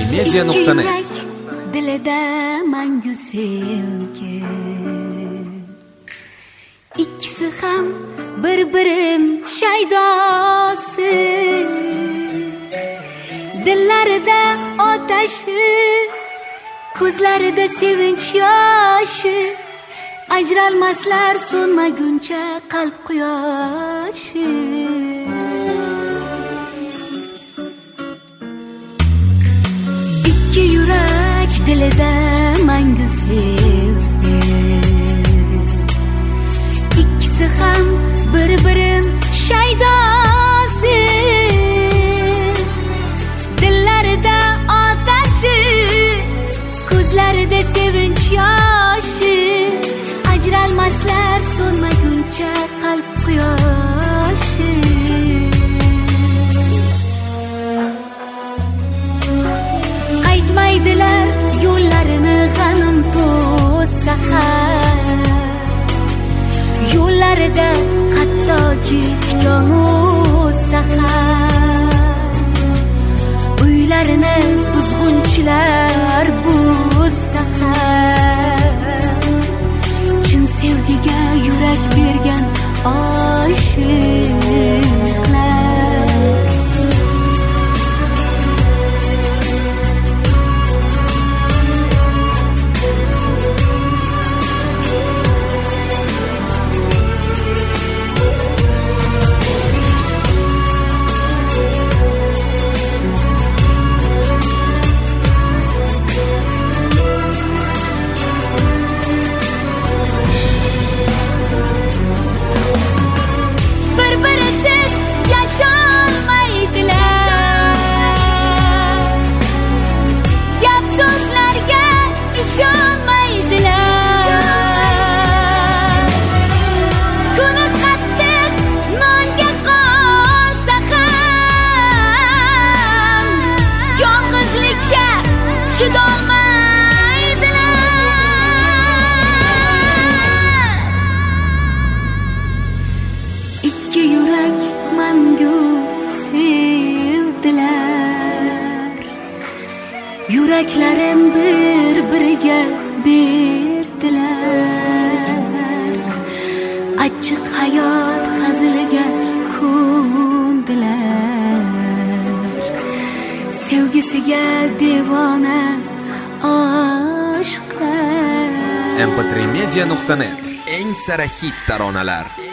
mp3media.net Dilida mangu sevgi, ikkisi ham bir-birin shaydosi, dillarida otashi, ko'zlarida sevinch yoshi, ajralmaslar so'nmaguncha qalb quyoshi. Ikki yurak dilida mangu sevgi, ikkisi ham bir-birin shaydosi, dillarida otashi, ko'zlarida sevinch yoshi, ajralmaslar so'nmaguncha qalb quyoshi. Qaytmaydilar yo'llarini g'anim to'ssa ham, yo'llarida hattoki tikon o'ssa ham, uylarini buzg'unchilar buzsa ham, chin sevgiga yurak bergan oshiqlar. Ikki yurak mangu sevdilar, yuraklarin bir-biriga berdilar, achchiq hayot haziliga ko'ndilar, sevgisiga devona oshiqlar. mp3media.net eng sara hit taronalar.